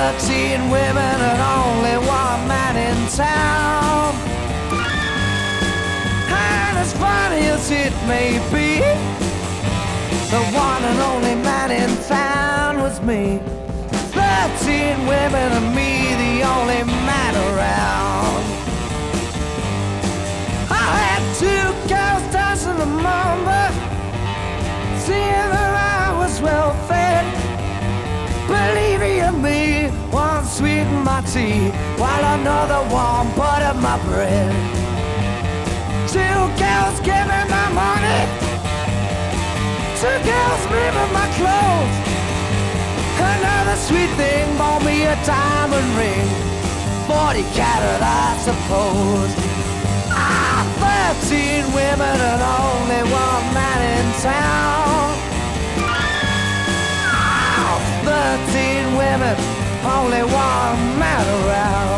13 women and only one man in town. And as funny as it may be, the one and only man in town was me. 13 women and me, the only man around. I had 2 girls dancing the mamba, seeing that I was well fed. Believe you me, one sweetened my tea, while another one buttered my bread. 2 girls gave me my money, 2 girls made me my clothes. Another sweet thing bought me a diamond ring, 40 carat I suppose. 13 women and only one man in town. 13 women, only one man around.